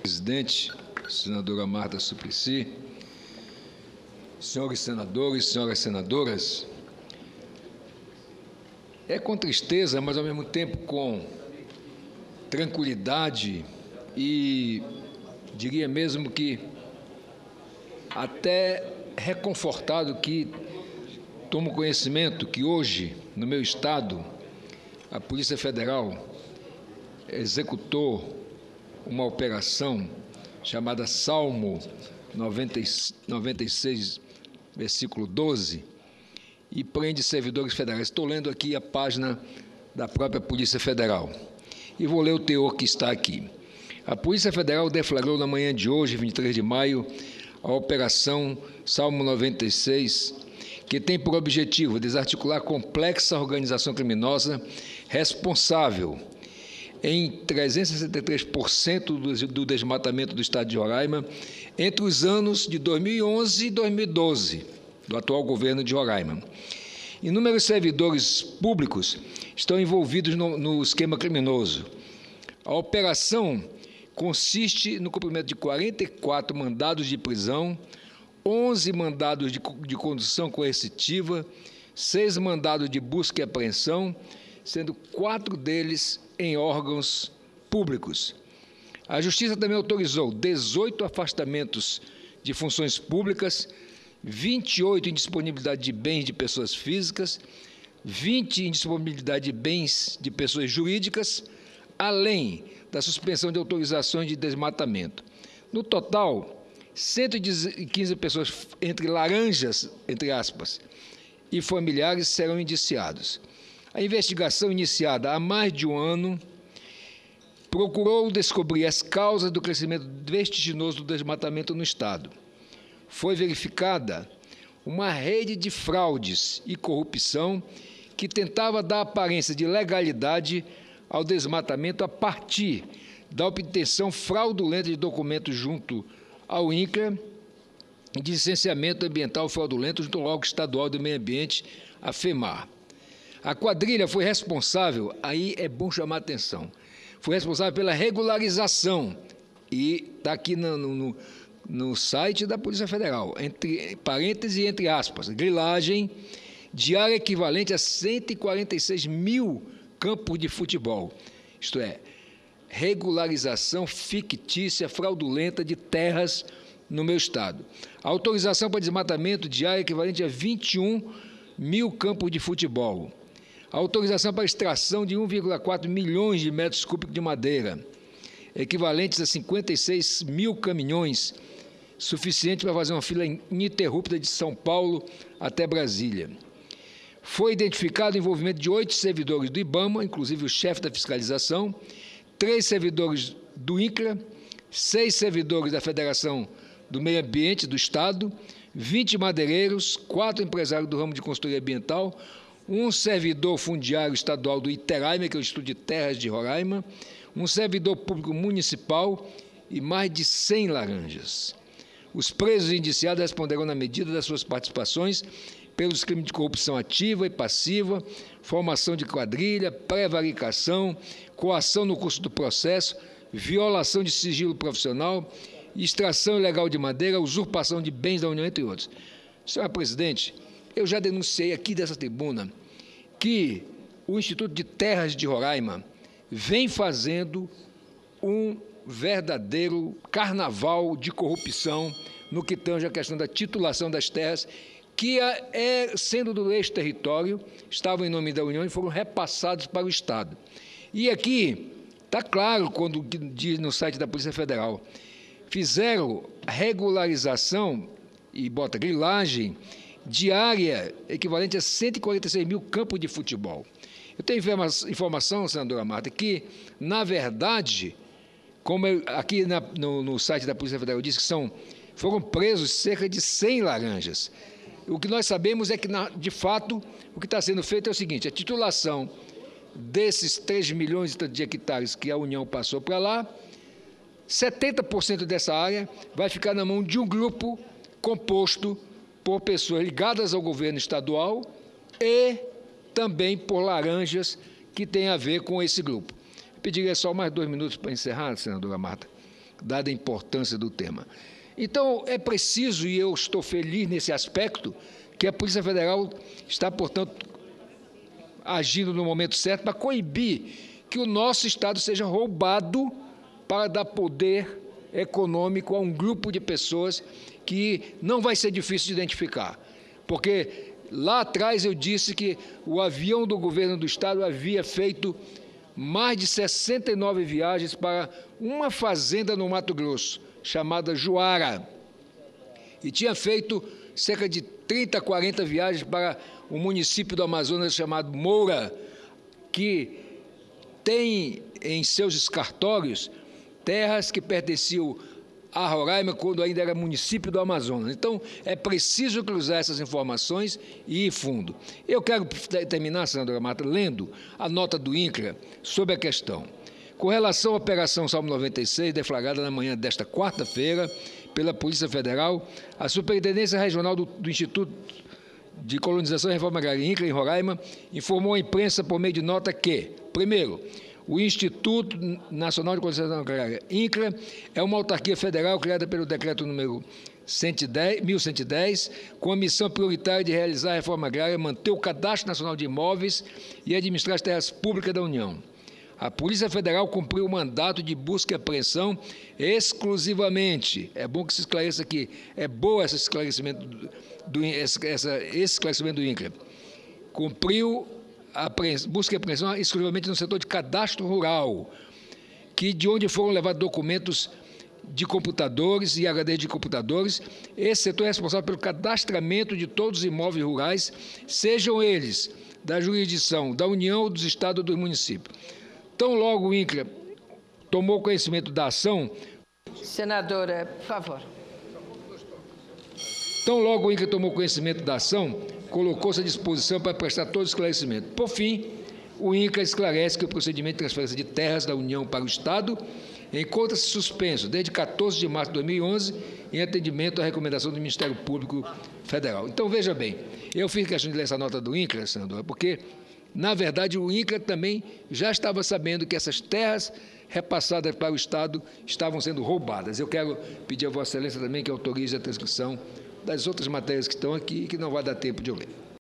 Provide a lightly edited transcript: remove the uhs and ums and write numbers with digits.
Presidente, senadora Marta Suplicy, senhores senadores, senhoras senadoras, é com tristeza, mas ao mesmo tempo com tranquilidade e diria mesmo que até reconfortado que tomo conhecimento que hoje, no meu estado, a Polícia Federal executou uma operação chamada Salmo 96, versículo 12, e prende servidores federais. Estou lendo aqui a página da própria Polícia Federal e vou ler o teor que está aqui. A Polícia Federal deflagrou na manhã de hoje, 23 de maio, a Operação Salmo 96, que tem por objetivo desarticular complexa organização criminosa responsável em 363% do desmatamento do estado de Roraima entre os anos de 2011 e 2012, do atual governo de Roraima. Inúmeros servidores públicos estão envolvidos no esquema criminoso. A operação consiste no cumprimento de 44 mandados de prisão, 11 mandados de condução coercitiva, 6 mandados de busca e apreensão, sendo 4 deles em órgãos públicos. A Justiça também autorizou 18 afastamentos de funções públicas, 28 indisponibilidade de bens de pessoas físicas, 20 indisponibilidade de bens de pessoas jurídicas, além da suspensão de autorizações de desmatamento. No total, 115 pessoas entre laranjas, entre aspas, e familiares serão indiciados. A investigação, iniciada há mais de um ano, procurou descobrir as causas do crescimento vertiginoso do desmatamento no estado. Foi verificada uma rede de fraudes e corrupção que tentava dar aparência de legalidade ao desmatamento a partir da obtenção fraudulenta de documentos junto ao INCRA e de licenciamento ambiental fraudulento junto ao órgão estadual do meio ambiente, a FEMAR. A quadrilha foi responsável, aí é bom chamar a atenção, foi responsável pela regularização, e está aqui no site da Polícia Federal, entre parênteses e entre aspas, grilagem de área equivalente a 146 mil campos de futebol, isto é, regularização fictícia, fraudulenta de terras no meu estado. A autorização para desmatamento de área equivalente a 21 mil campos de futebol. A autorização para extração de 1,4 milhões de metros cúbicos de madeira, equivalentes a 56 mil caminhões, suficiente para fazer uma fila ininterrupta de São Paulo até Brasília. Foi identificado o envolvimento de 8 servidores do IBAMA, inclusive o chefe da fiscalização, 3 servidores do INCRA, 6 servidores da Federação do Meio Ambiente do Estado, 20 madeireiros, 4 empresários do ramo de consultoria ambiental, um servidor fundiário estadual do Iteraima, que é o Instituto de Terras de Roraima, um servidor público municipal e mais de 100 laranjas. Os presos e indiciados responderão na medida das suas participações pelos crimes de corrupção ativa e passiva, formação de quadrilha, prevaricação, coação no curso do processo, violação de sigilo profissional, extração ilegal de madeira, usurpação de bens da União, entre outros. Senhora Presidente, eu já denunciei aqui dessa tribuna que o Instituto de Terras de Roraima vem fazendo um verdadeiro carnaval de corrupção no que tange a questão da titulação das terras, que, sendo do ex-território, estavam em nome da União e foram repassados para o Estado. E aqui está claro, quando diz no site da Polícia Federal, fizeram regularização e bota grilagem de área equivalente a 146 mil campos de futebol. Eu tenho informação, senadora Marta, que, na verdade, como aqui no site da Polícia Federal diz que foram presos cerca de 100 laranjas. O que nós sabemos é que, de fato, o que está sendo feito é o seguinte: a titulação desses 3 milhões de hectares que a União passou para lá, 70% dessa área vai ficar na mão de um grupo composto por pessoas ligadas ao governo estadual e também por laranjas que têm a ver com esse grupo. Eu pediria só mais 2 minutos para encerrar, senadora Marta. dada a importância do tema. Então, é preciso, e eu estou feliz nesse aspecto, que a Polícia Federal está, portanto, agindo no momento certo para coibir que o nosso Estado seja roubado para dar poder econômico a um grupo de pessoas que não vai ser difícil de identificar. Porque lá atrás eu disse que o avião do governo do Estado havia feito mais de 69 viagens para uma fazenda no Mato Grosso, chamada Juara, e tinha feito cerca de 30, 40 viagens para um município do Amazonas chamado Moura, que tem em seus escartórios terras que pertenciam a Roraima quando ainda era município do Amazonas. Então, é preciso cruzar essas informações e ir fundo. Eu quero terminar, senadora Marta, lendo a nota do INCRA sobre a questão. Com relação à Operação Salmo 96, deflagrada na manhã desta quarta-feira pela Polícia Federal, a Superintendência Regional do Instituto de Colonização e Reforma Agrária, INCRA, em Roraima, informou à imprensa por meio de nota que, primeiro, o Instituto Nacional de Colonização Agrária, INCRA, é uma autarquia federal criada pelo decreto número 1110, com a missão prioritária de realizar a reforma agrária, manter o Cadastro Nacional de Imóveis e administrar as terras públicas da União. A Polícia Federal cumpriu o mandato de busca e apreensão exclusivamente. É bom que se esclareça aqui. É bom esse esclarecimento do INCRA. Cumpriu a busca e apreensão exclusivamente no setor de cadastro rural, de onde foram levados documentos de computadores e HD de computadores. Esse setor é responsável pelo cadastramento de todos os imóveis rurais, sejam eles da jurisdição da União, dos estados ou dos municípios. Tão logo o INCRA tomou conhecimento da ação... Senadora, por favor. Tão logo o INCRA tomou conhecimento da ação, colocou-se à disposição para prestar todo o esclarecimento. Por fim, o INCRA esclarece que o procedimento de transferência de terras da União para o Estado encontra-se suspenso desde 14 de março de 2011, em atendimento à recomendação do Ministério Público Federal. Então, veja bem, eu fiz questão de ler essa nota do INCRA, senadora, porque, na verdade, o INCRA também já estava sabendo que essas terras repassadas para o Estado estavam sendo roubadas. Eu quero pedir a Vossa Excelência também que autorize a transcrição das outras matérias que estão aqui e que não vai dar tempo de eu ler.